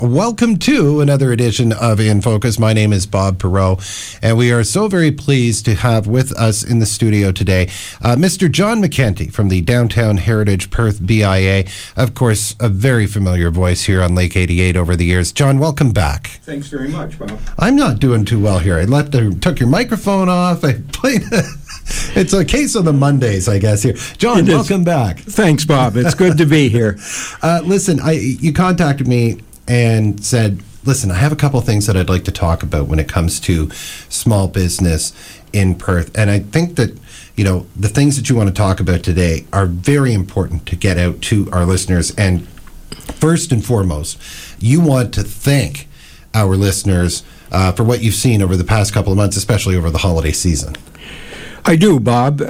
Welcome to another edition of In Focus. My name is Bob Perreault, and we are so very pleased to have with us in the studio today Mr. John McKenty from the Downtown Heritage Perth BIA. Of course, a very familiar voice here on Lake 88 over the years. John, welcome back. Thanks very much, Bob. I'm not doing too well here. I took your microphone off. I played It's a case of the Mondays, I guess, here. John, welcome back. Thanks, Bob. It's good to be here. Listen, you contacted me and said, listen, I have a couple of things that I'd like to talk about when it comes to small business in Perth. And I think that, the things that you want to talk about today are very important to get out to our listeners. And first and foremost, you want to thank our listeners for what you've seen over the past couple of months, especially over the holiday season. I do, Bob.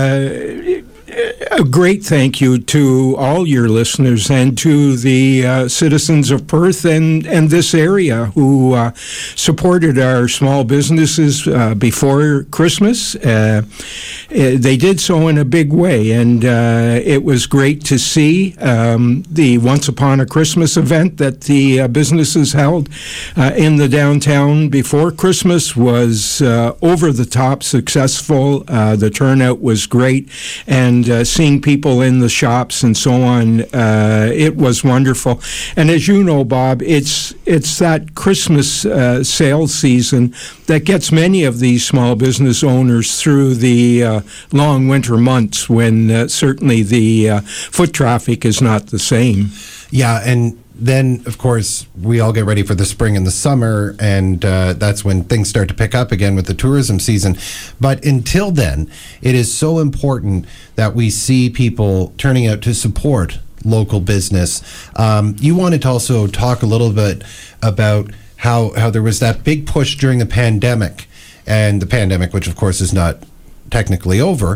A great thank you to all your listeners and to the citizens of Perth and this area who supported our small businesses before Christmas. They did so in a big way, and it was great to see the Once Upon a Christmas event that the businesses held in the downtown before Christmas was over the top successful. The turnout was great, and seeing people in the shops and so on, it was wonderful. And as you know, Bob, it's that Christmas sales season that gets many of these small business owners through the long winter months when certainly the foot traffic is not the same. Yeah, and then, of course, we all get ready for the spring and the summer, and that's when things start to pick up again with the tourism season. But until then, it is so important that we see people turning out to support local business. You wanted to also talk a little bit about how there was that big push during the pandemic, and the pandemic, which, of course, is not technically over.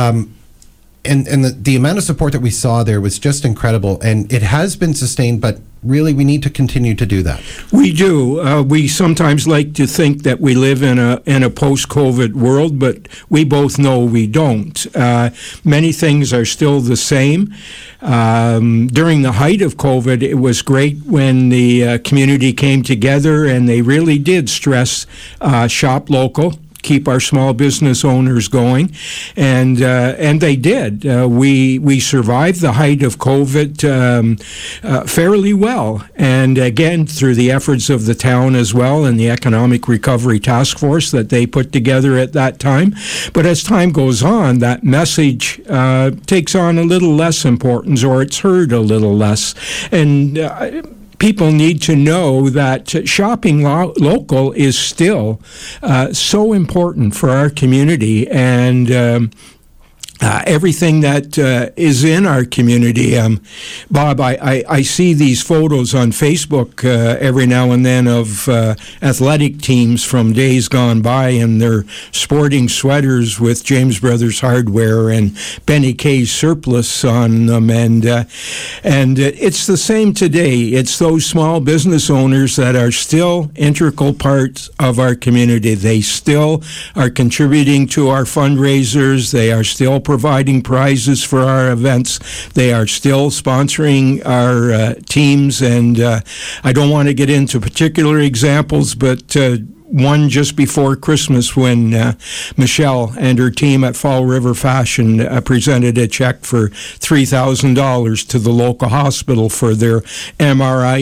And the amount of support that we saw there was just incredible, and it has been sustained, but really we need to continue to do that. We do. We sometimes like to think that we live in a post-COVID world, but we both know we don't. Many things are still the same. During the height of COVID, it was great when the community came together, and they really did stress shop local, keep our small business owners going, and they did. We survived the height of COVID fairly well, and again through the efforts of the town as well and the Economic Recovery Task Force that they put together at that time. But as time goes on, that message takes on a little less importance, or it's heard a little less, and people need to know that shopping local is still so important for our community, and everything that is in our community. Bob, I see these photos on Facebook every now and then of athletic teams from days gone by, and they're sporting sweaters with James Brothers Hardware and Benny K's surplus on them, and it's the same today. It's those small business owners that are still integral parts of our community. They still are contributing to our fundraisers. They are still providing prizes for our events. They are still sponsoring our teams, and I don't want to get into particular examples, but one just before Christmas when Michelle and her team at Fall River Fashion presented a check for $3,000 to the local hospital for their MRI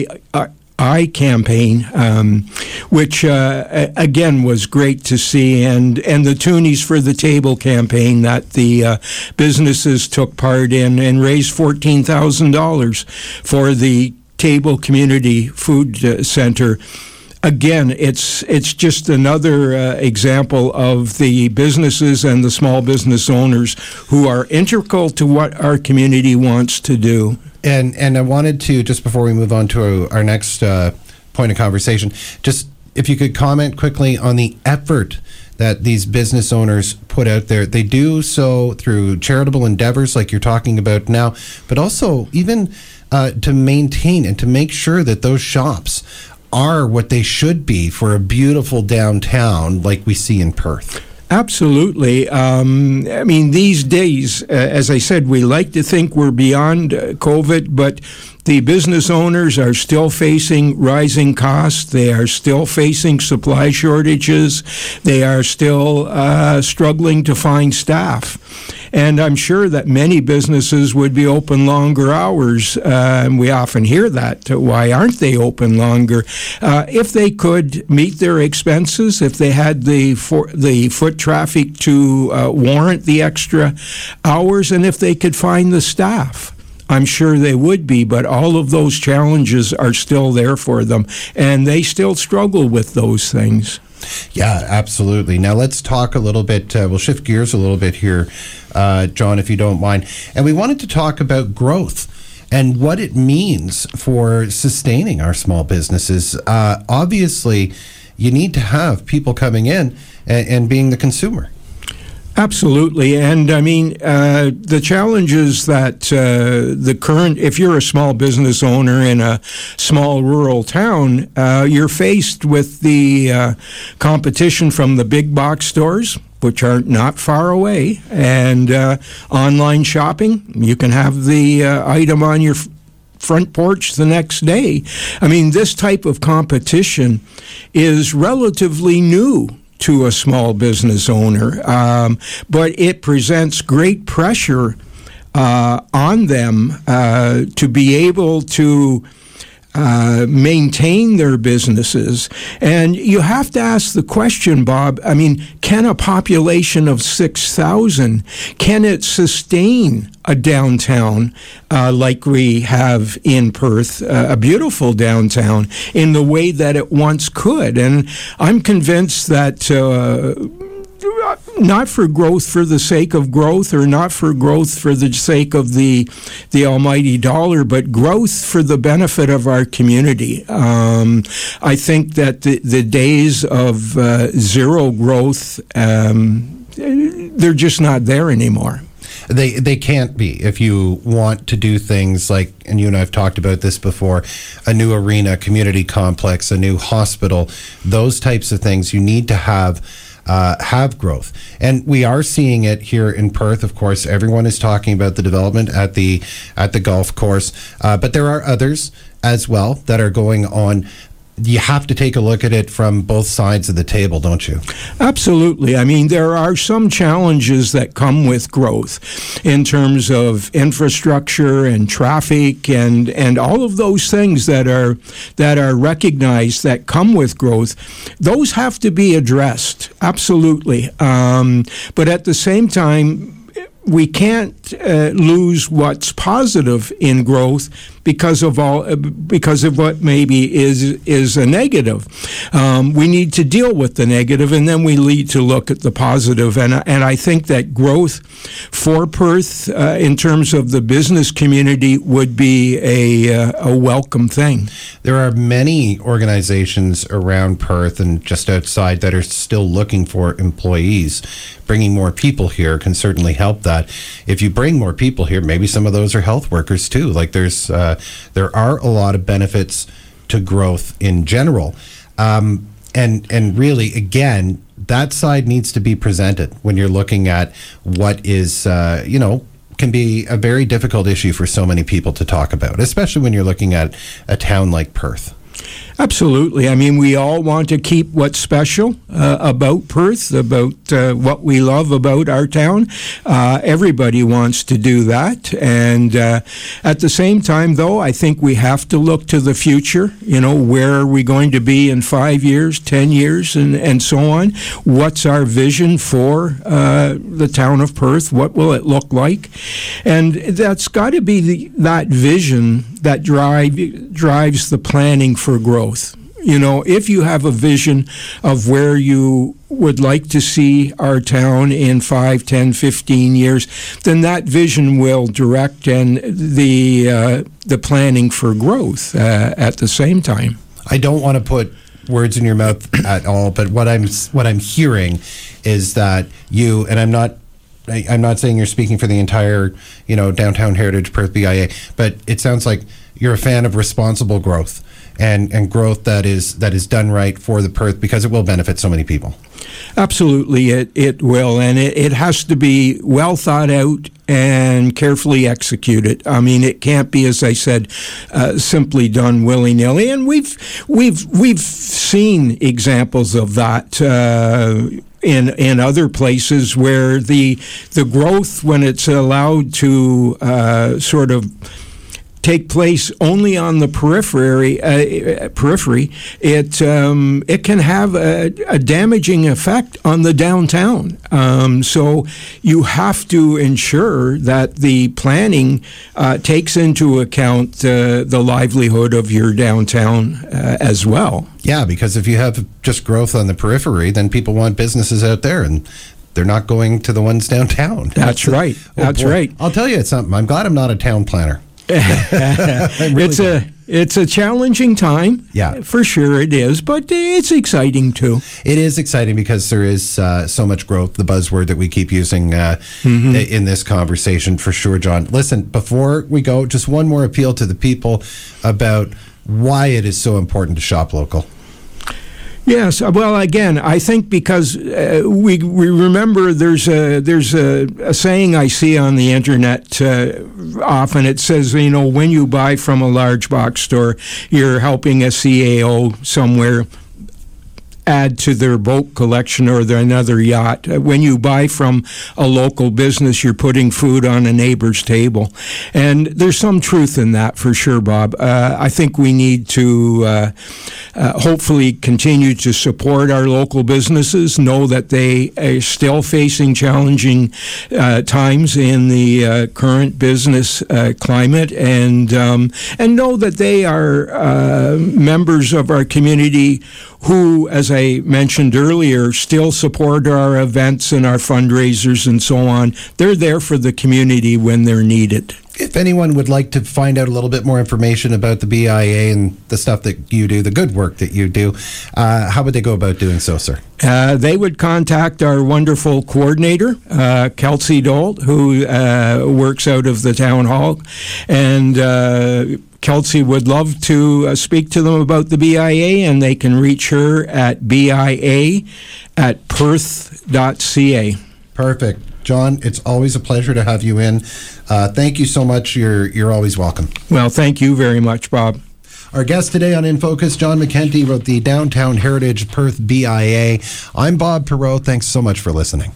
campaign, which again was great to see, and the Toonies for the Table campaign that the businesses took part in and raised $14,000 for the Table Community Food Center. Again, it's just another example of the businesses and the small business owners who are integral to what our community wants to do. And I wanted to, just before we move on to our next point of conversation, just if you could comment quickly on the effort that these business owners put out there. They do so through charitable endeavors like you're talking about now, but also even to maintain and to make sure that those shops are what they should be for a beautiful downtown like we see in Perth. Absolutely. I mean, these days, as I said, we like to think we're beyond COVID, but the business owners are still facing rising costs. They are still facing supply shortages. They are still struggling to find staff. And I'm sure that many businesses would be open longer hours. And we often hear that. Why aren't they open longer? If they could meet their expenses, if they had the foot traffic to warrant the extra hours, and if they could find the staff. I'm sure they would be, but all of those challenges are still there for them, and they still struggle with those things. Yeah, absolutely. Now let's talk a little bit, we'll shift gears a little bit here, John, if you don't mind. And we wanted to talk about growth and what it means for sustaining our small businesses. Obviously, you need to have people coming in and being the consumer. Absolutely. And I mean, the challenges that if you're a small business owner in a small rural town, you're faced with the competition from the big box stores, which are not far away, and online shopping. You can have the item on your front porch the next day. I mean, this type of competition is relatively new to a small business owner, but it presents great pressure on them to be able to maintain their businesses. And you have to ask the question, Bob, I mean, can a population of 6,000, can it sustain a downtown like we have in Perth, a beautiful downtown, in the way that it once could? And I'm convinced that not for growth for the sake of growth, or not for growth for the sake of the almighty dollar, but growth for the benefit of our community. I think that the days of zero growth, they're just not there anymore. They can't be if you want to do things like, and you and I have talked about this before, a new arena, community complex, a new hospital, those types of things. You need to have growth. And we are seeing it here in Perth. Of course, everyone is talking about the development at the golf course, but there are others as well that are going on. You have to take a look at it from both sides of the table, don't you? Absolutely. I mean, there are some challenges that come with growth in terms of infrastructure and traffic and all of those things that are recognized that come with growth. Those have to be addressed. Absolutely. But at the same time, we can't lose what's positive in growth because of what maybe is a negative. We need to deal with the negative, and then we need to look at the positive. And I think that growth for Perth in terms of the business community would be a welcome thing. There are many organizations around Perth and just outside that are still looking for employees. Bringing more people here can certainly help that. If you bring more people here, maybe some of those are health workers too. Like there are a lot of benefits to growth in general. And really, again, that side needs to be presented when you're looking at what is, can be a very difficult issue for so many people to talk about, especially when you're looking at a town like Perth. Absolutely. I mean, we all want to keep what's special about Perth, about what we love about our town. Everybody wants to do that. And at the same time, though, I think we have to look to the future. You know, where are we going to be in 5 years, 10 years, and so on? What's our vision for the town of Perth? What will it look like? And that's got to be that vision that drives the planning for growth. You know, if you have a vision of where you would like to see our town in 5, 10, 15 years, then that vision will direct and the planning for growth at the same time. I don't want to put words in your mouth at all, but what I'm hearing is that you, and I'm not saying you're speaking for the entire, Downtown Heritage Perth BIA, but it sounds like you're a fan of responsible growth and growth that is done right for the Perth, because it will benefit so many people. Absolutely, it will, and it has to be well thought out and carefully executed. I mean, it can't be, as I said, simply done willy-nilly. And we've seen examples of that in other places where the growth, when it's allowed to sort of take place only on the periphery, it can have a damaging effect on the downtown. So you have to ensure that the planning takes into account the livelihood of your downtown as well. Yeah, because if you have just growth on the periphery, then people want businesses out there, and they're not going to the ones downtown. That's right. That's right. I'll tell you something. I'm glad I'm not a town planner. It's a challenging time. Yeah, for sure it is, but it's exciting too. It is exciting because there is so much growth, the buzzword that we keep using in this conversation, for sure, John. Listen, before we go, just one more appeal to the people about why it is so important to shop local. Yes, well, again, I think because we remember there's a saying I see on the internet often. It says, when you buy from a large box store, you're helping a CAO somewhere add to their boat collection or another yacht. When you buy from a local business, you're putting food on a neighbor's table. And there's some truth in that, for sure, Bob. I think we need to hopefully continue to support our local businesses, know that they are still facing challenging times in the current business climate, and know that they are members of our community who, as I mentioned earlier, still support our events and our fundraisers and so on. They're there for the community when they're needed. If anyone would like to find out a little bit more information about the BIA and the stuff that you do, the good work that you do, how would they go about doing so, sir? They would contact our wonderful coordinator, Kelsey Dolt, who works out of the town hall, and Kelsey would love to speak to them about the BIA, and they can reach her at bia@perth.ca. Perfect. John, it's always a pleasure to have you in. Thank you so much. You're always welcome. Well, thank you very much, Bob. Our guest today on In Focus, John McKenty, wrote the Downtown Heritage Perth BIA. I'm Bob Perreault. Thanks so much for listening.